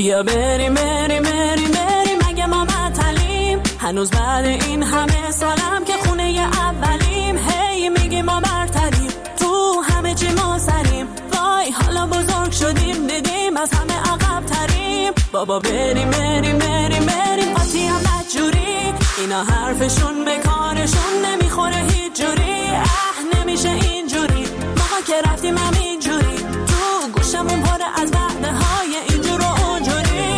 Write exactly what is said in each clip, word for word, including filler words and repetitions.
بیا بریم بریم بریم بریم مگه ما معطلیم؟ هنوز بعد این همه سالم که خونه اولیم. هی میگی ما برتریم، تو همه چی ما سریم. وای حالا بزرگ شدیم، دیدیم از همه عقب تریم. بابا بریم بریم بریم بریم قاطی هم بدجوری. اینا حرفشون به کارشون نمیخوره هیچ جوری. اه نمیشه اینجوری، ما که رفتیم هم اینجوری. تو گوشمون پره از وعده های اینجور و اونجوری.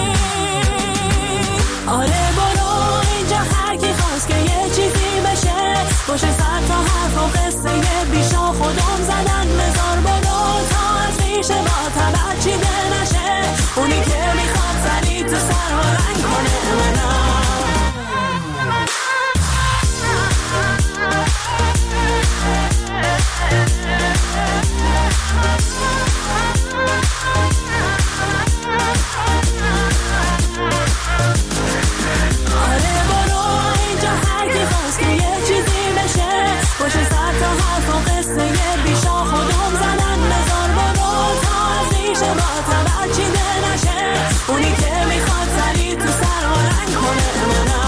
آره برو اینجا هر کی خواست که یه چیزی بشه، باشه صد تا حرف و قصه بیشا خودم زدن. بذار برو تا از ریشه با تبر چیده نشه. اونی که میخواد سری تو سر و رنگ کنه منم. آره برو اینجا هر کی خواست که یه چیزی بشه، باشه صد تا حرف و قصه بیشا خودم زدن. بذار برو تا از ریشه با تبر چیده نشه. اونی که میخواد سری تو سر و رنگ کنه منم.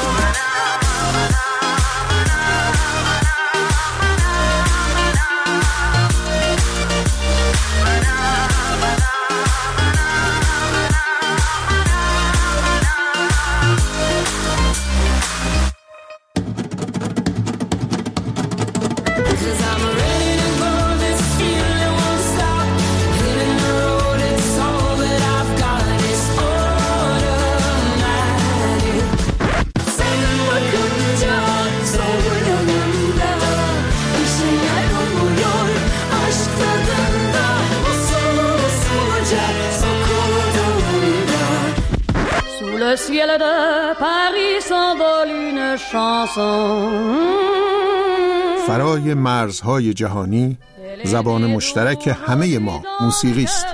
Le ciel de Paris s'envole une chanson. فرای مرزهای جهانی زبان مشترک همه ما موسیقی است.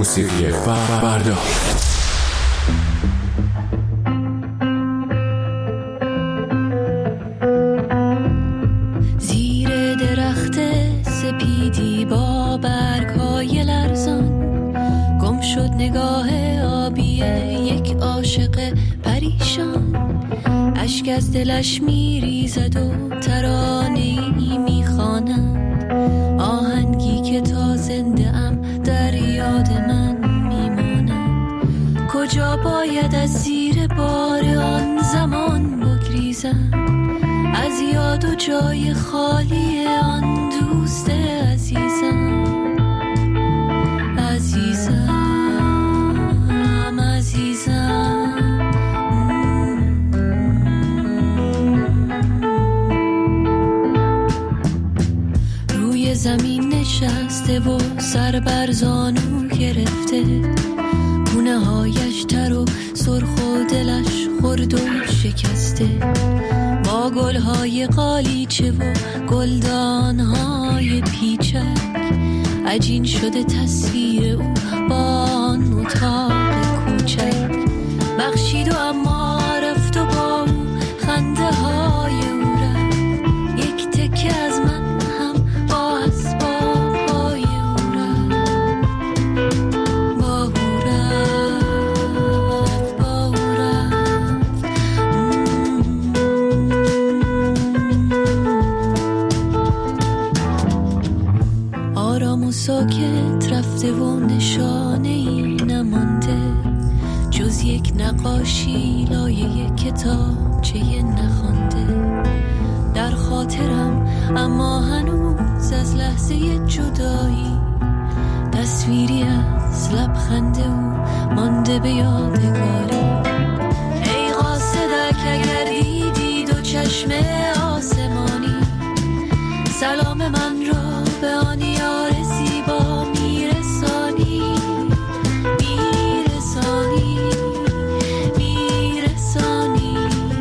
موسیقی فردا. زیر درخت سپیدی با برگ‌های لرزان گم شد نگاه آبی یک عاشق پریشان. اشک از دلش میریزد و ترانه‌ای میخواند، آهنگی که تا زنده ام در یاد من میماند. کجا باید از زیر بار آن زمان بگریزم، از یاد و جای خالی آن دوست عزیزم. عزیزم عزیزم روی زمین نشسته و سر بر زانو گرفته، گونه هایش تر و سرخ و دلش خرد و شکسته. با گلهای قالیچه و گلدانهای پیچک عجین شده تصویر او با آن اتاق کوچک. بخشید و اما رفت و با او خنده های او رفت، یک تکه از من هم با اسباب های او رفت. با او رفت با او رفت. آرام و ساکت رفته و نشانه ای نمانده، جز یک نقاشی لایه کتابچه نخوانده. در خاطرم اما هنوز از لحظه جدایی تصویری از لبخند او مانده به یادگاری. ای قاصدک اگر دیدی دو چشم آسمانی، سلام من را به آن یار زیبا میرسانی. میرسانی میرسانی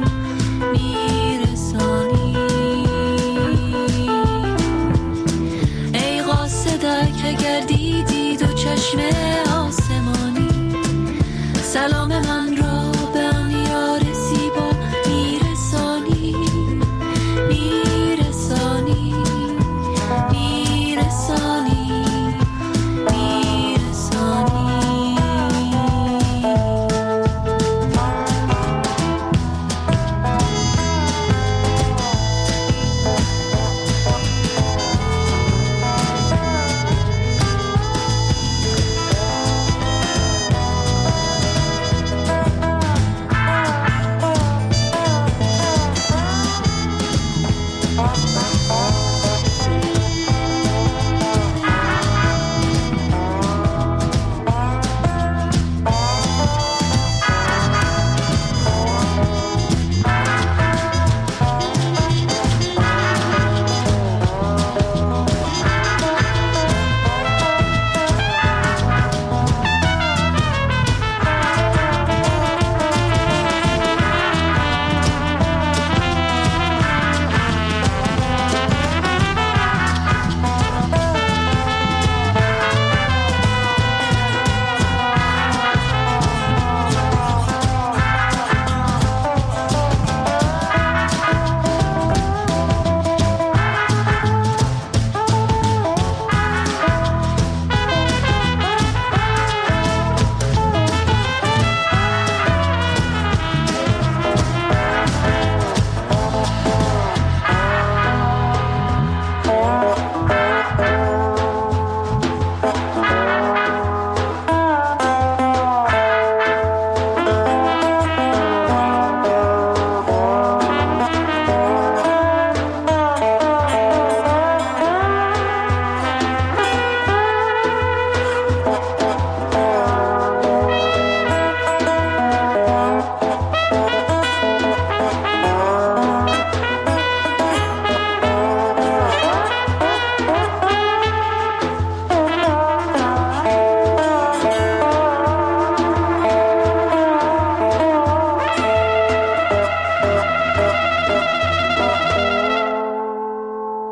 میرسانی. ای قاصدک اگر دیدی دو چشم آسمانی، سلام من را به آن یار زیبا میرسانی. میرسانی میرسانی میرسانی.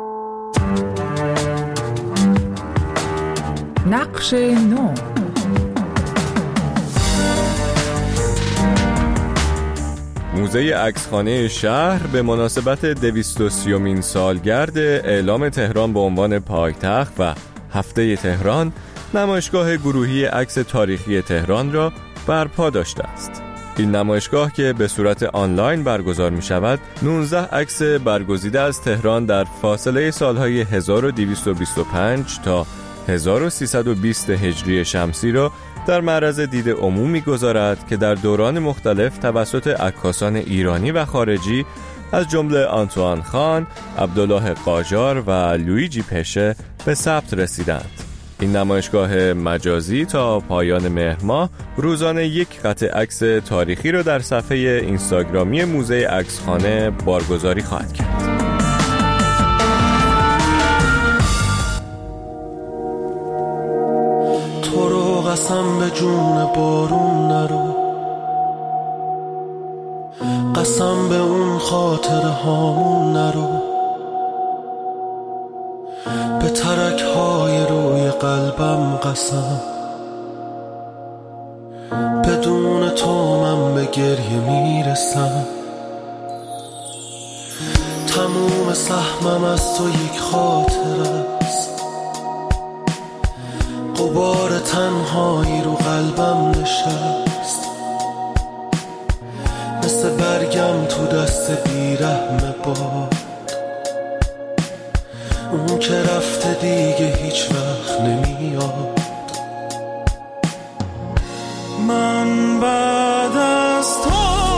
نقش نو. موزه عکسخانه شهر به مناسبت دویست و سیومین سالگرد اعلام تهران به عنوان پایتخت و هفته تهران، نمایشگاه گروهی عکس تاریخی تهران را برپا داشته است. این نمایشگاه که به صورت آنلاین برگزار می شود، نوزده عکس برگزیده از تهران در فاصله سالهای هزار و دویست و بیست و پنج تا هزار و سیصد و بیست هجری شمسی را در معرض دید عموم می‌گذارد که در دوران مختلف توسط عکاسان ایرانی و خارجی از جمله آنتوان خان، عبدالله قاجار و لویجی پشه به ثبت رسیدند. این نمایشگاه مجازی تا پایان مهر ماه روزانه یک قطعه عکس تاریخی را در صفحه اینستاگرامی موزه عکسخانه بارگذاری خواهد کرد. تو رو قسم به جون بارون نرو، قسم به اون خاطر هامون نرو، به ترک های روی قلبم قسم، بدون تو من به گریه میرسم. تموم سهمم از تو یک خاطر است، غبار تنهایی رو قلبم نشست، مثل برگم تو دست بیرحم باد، اون که رفته دیگه هیچ وقت نمیاد. من بعد از تو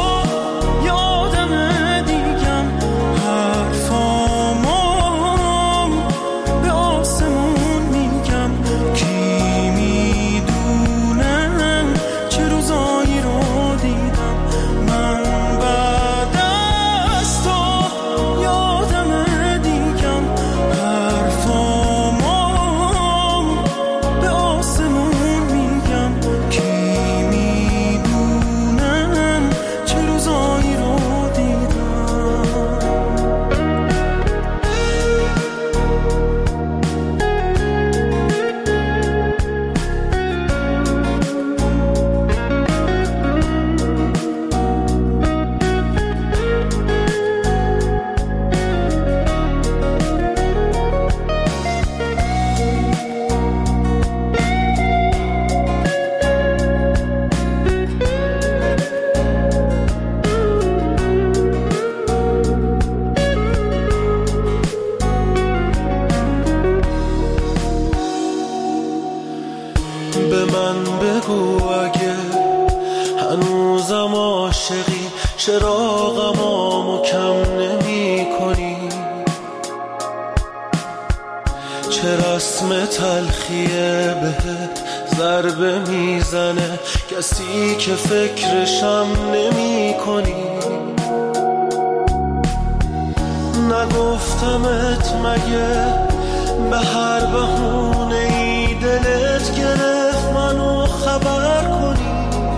یادم دیگم حرفامو به آسمون میگم، کی میدونه چه روزایی رو دیدم. من بعد از تو یادم دیگم حرفامو به آسمون میگم، کی به من بگو اگه هنوزم عاشقی، چراغمامو کم نمی کنی، چه رسم تلخیه بهت ضربه میزنه، کسی که فکرشم نمی کنی. نگفتمت مگه به هر بهونه ای دلت گرفت منو خبر کنی؟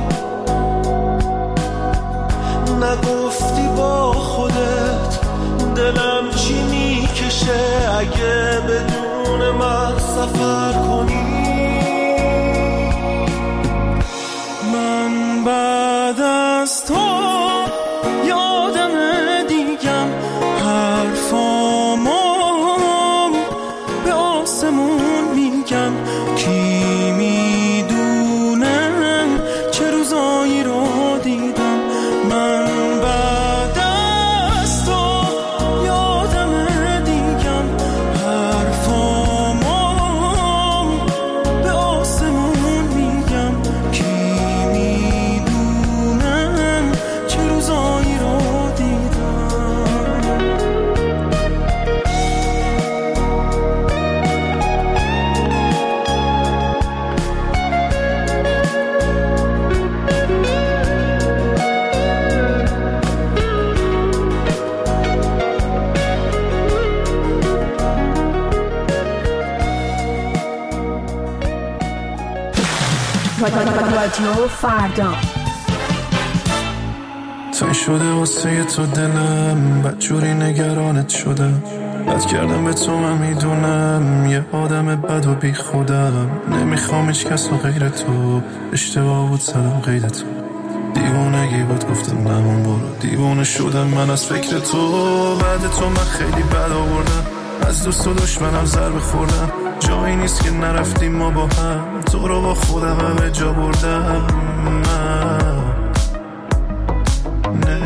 نگفتی با خودت دلم چی میکشه اگه بدون من سفر کنی؟ من بعد از تو یادم دیگم حرفامو به آسمون میگم، کی میدونه چه روزایی رو دیدم. من بعد از تو یادم دیگم حرفامو به آسمون میگم، کی میدونه چه روزایی رو دیدم. رادیو فردا تای شده واسه تو دلم، بدجوری نگرانت شدم، بد کردم به تو من میدونم، یه آدم بد و بی خودم، نمیخوام هیچ کس و غیر تو، اشتباه بود زدم قید تو، دیوونگی بود گفتم نمون برو. دیوونه شدم من از فکر تو، بعد تو من خیلی بد آوردم، از دوست و دشمنم ضربه خوردم، جایی نیست که نرفتیم ما با هم، تو رو با خودم همه جا بردم من. نه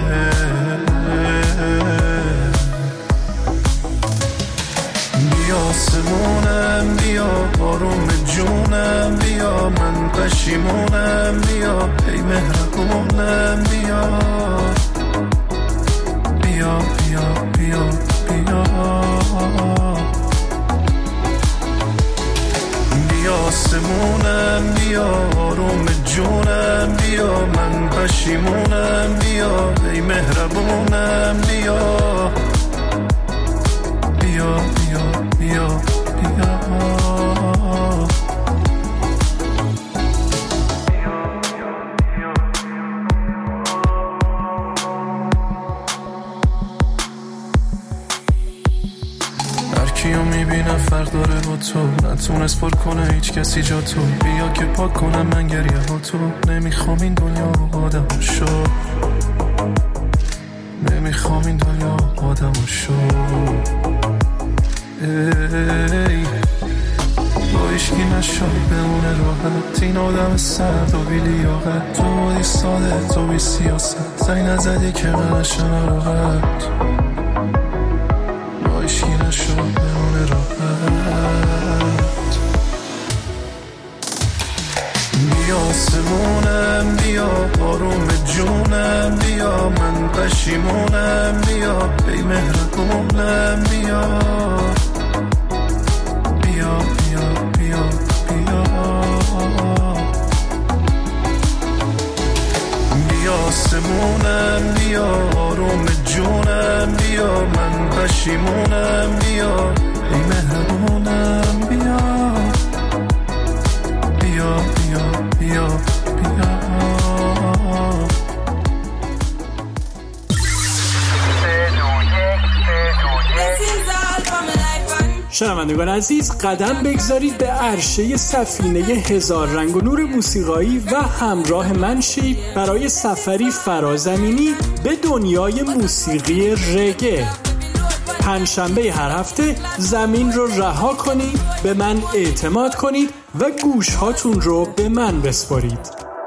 بیا آسمونم، بیا آروم جونم، بیا من پشیمونم، بیا ای مهربونم، بیا بیا بیا بیا بیا بیا آسمونم، بیا آروم جونم، بیا من پشیمونم، بیا ای مهربونم، بیا بیا بیا بیا بیا کیو میبینم فرق داره با تو، نتونست پر کنه هیچ کسی جا تو، بیا که پاک کنم من گریه ها تو، نمیخوام این دنیا آدم شو، نمیخوام این دنیا آدم شو. ای با ایشکی نشد بمونه راحت، این آدم سرد و بی لیاقت، تو بودی ساده تو بی سیاست، زنگ نزدی که من نشم راحت، با ایشکی نشد بمونه راحت. بیا آسمونم، بیا آروم جونم، بیا من پشیمونم، بیا ای مهربونم، بیا بیا بیا بیا بیا بیا آسمونم، بیا آروم جونم، بیا من پشیمونم، بیا ای مهربونم، بیا بیا بیا بیا بیا شنوندگان عزیز، قدم بگذارید به عرشه سفینه هزار رنگ و نور موسیقایی و همراه من شید برای سفری فرازمینی به دنیای موسیقی رگه. پنجشنبه هر هفته زمین رو رها کنید، به من اعتماد کنید و گوش هاتون رو به من بسپارید.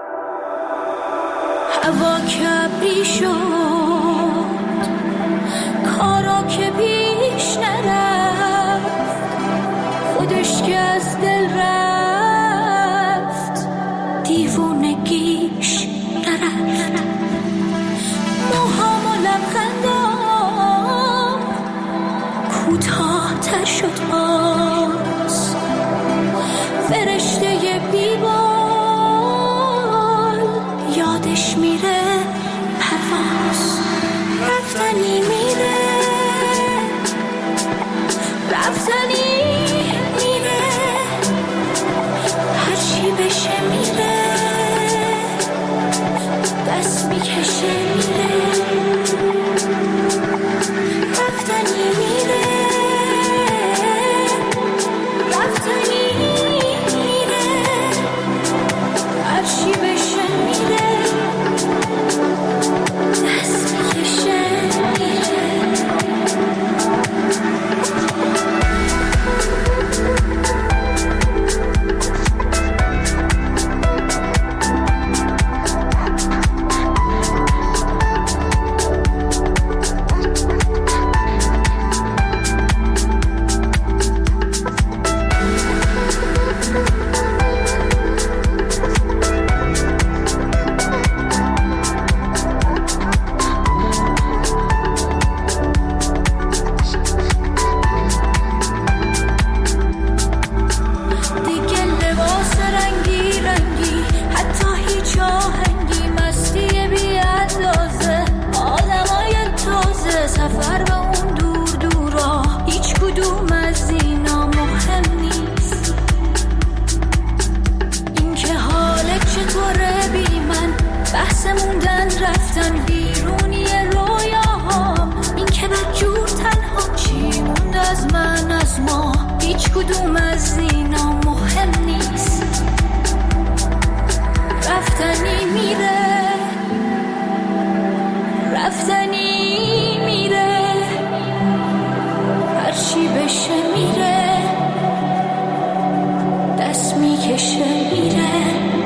هوا کبری شد، کارا که پیش نرفت، خودش که از دل رفت، دیوونگیش نرفت. موهام و لبخندام کوتاه تر شد باز، فرشته بیبال یادش میره پرواز، رفتنی میره رفتنی میره، هرچی بشه میره، دست میکشه میره، رفتنی میره رفتنی میره، میکشه میره.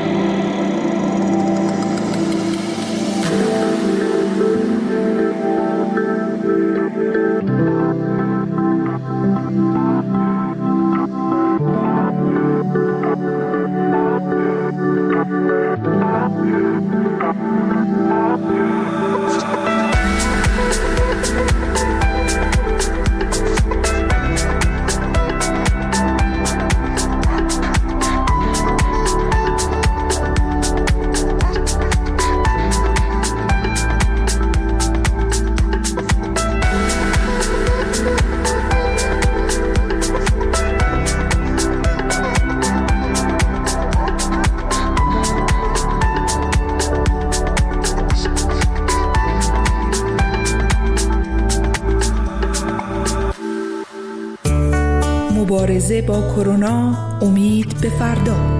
مبارزه با کرونا، امید به فردا.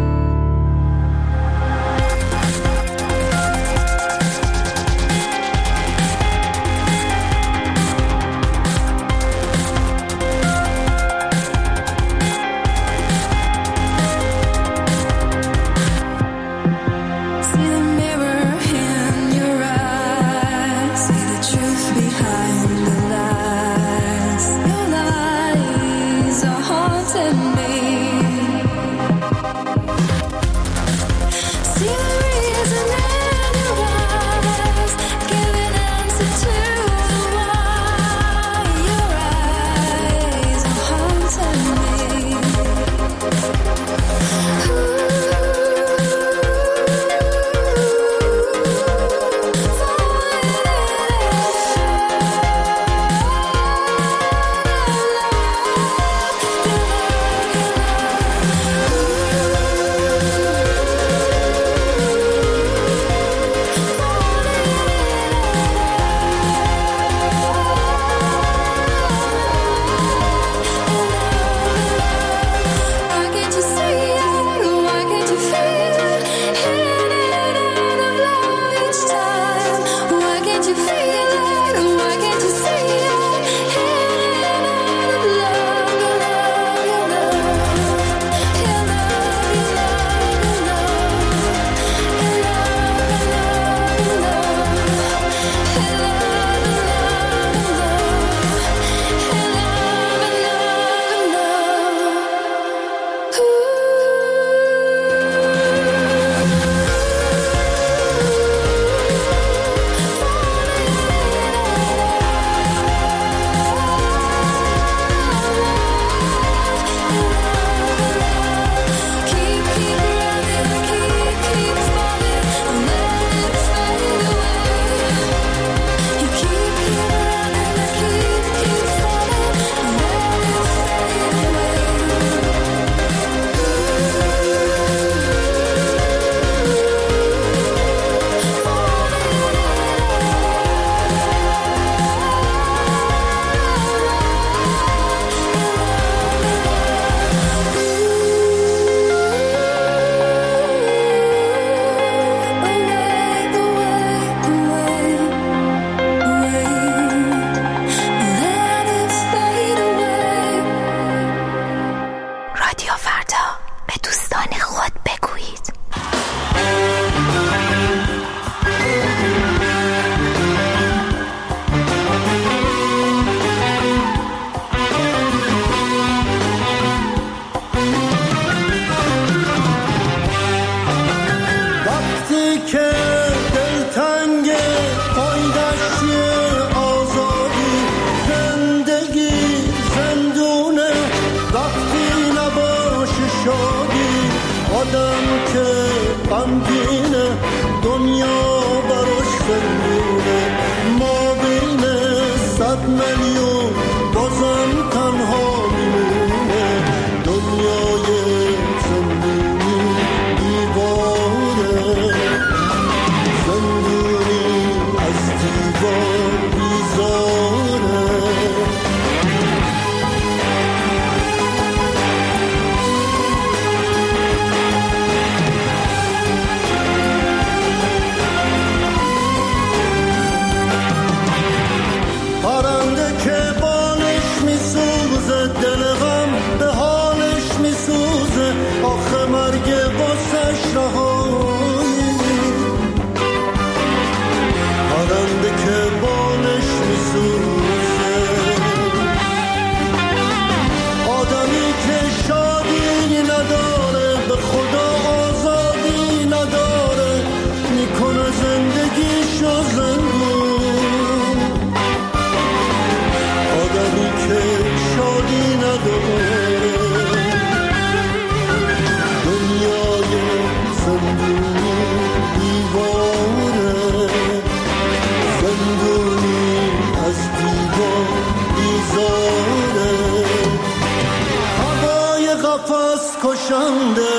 مانده